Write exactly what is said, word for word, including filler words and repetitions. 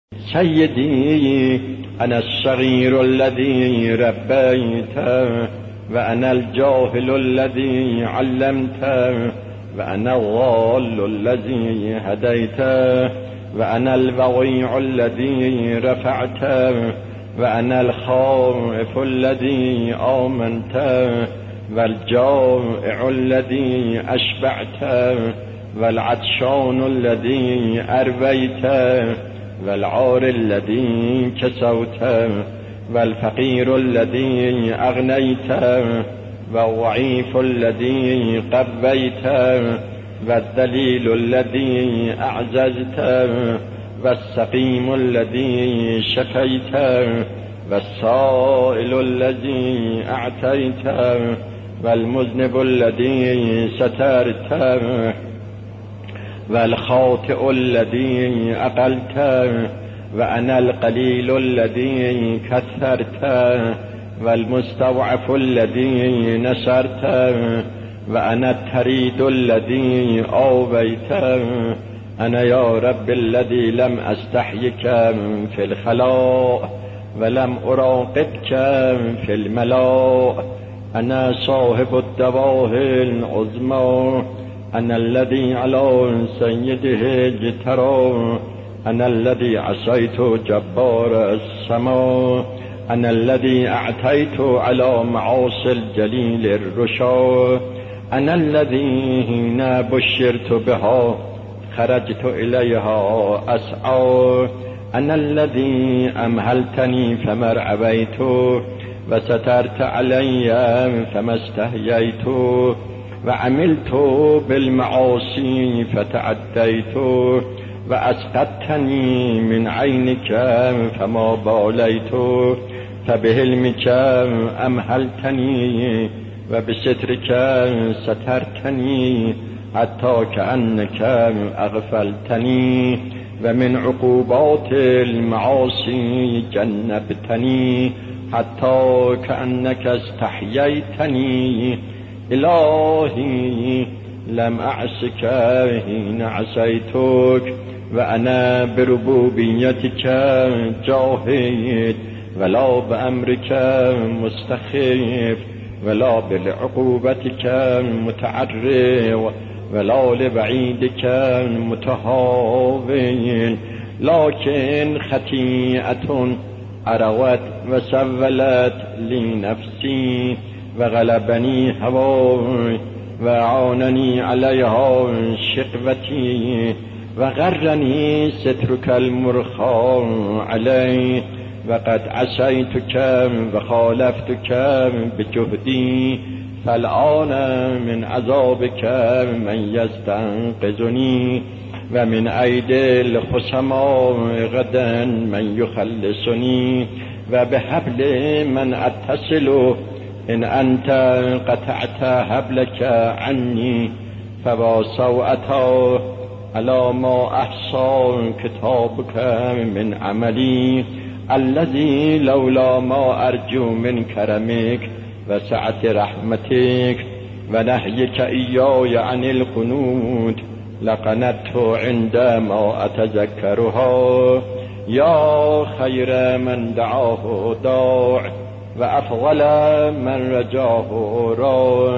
سيدي أنا الصغير الذي ربيته، وأنا الجاهل الذي علمته، وأنا الضال الذي هديته، وأنا البغيع الذي رفعته، وأنا الخائف الذي آمنته، والجائع الذي أشبعته، والعطشان الذي أرويته، والعار الذي كسوته، والفقير الذي أغنيته، والضعيف الذي قويته، والذليل الذي أعززته، والسقيم الذي شفيته، والسائل الذي أعطيته، والمذنب الذي سترته، والخاطئ الذي أقلته، وأنا القليل الذي كثرته، والمستضعف الذي نصرته، وأنا التريد الذي آويته. أنا يا رب الذي لم أستحيك في الخلاء ولم أراقبك في الملاء. أنا صاحب الدواهي العظمى، أنا الذي على سيده اجترى، أنا الذي عصيت جبار السماء، أنا الذي أعتيت على معاصي الجليل الرشا، أنا الذي حين بشرت بها خرجت إليها أسعى، أنا الذي أمهلتني فما رأيت، وسترت علي فما استحييت، وعملت بالمعاصي فتعديت، وأسقطتني من عينك فما باليت، فبهلمك أمهلتني وبسترك سترتني، حتى كأنك أغفلتني، ومن عقوبات المعاصي جنبتني، حتى كأنك استحييتني. إلهي لم أعصك حين عصيتك، وأنا بربوبيتك جاهد، ولا بأمرك مستخف، ولا بالعقوبتك متعرض، ولا لبعيدك متهاون، لكن خطيئة عروت وسولت لي نفسي، وغلبني هواي، وعانني عليها شقوتي، وغرني سترك المرخى علي، وقد عصيتك وخالفتك بجهدي، فالآن من عذابك من يستنقذني، ومن أيدي الخصماء غدا من يخلصني، وبحبل من أتصل إن أنت قطعت حبلك عني، فبصوأته على ما أحصى كتابك من عملي، الذي لولا ما أرجو من كرمك وسعة رحمتك ونهيك إياي عن القنوت لقنت عندما أتذكرها. يا خير من دعاه داع، وأفضل من رجاه راع.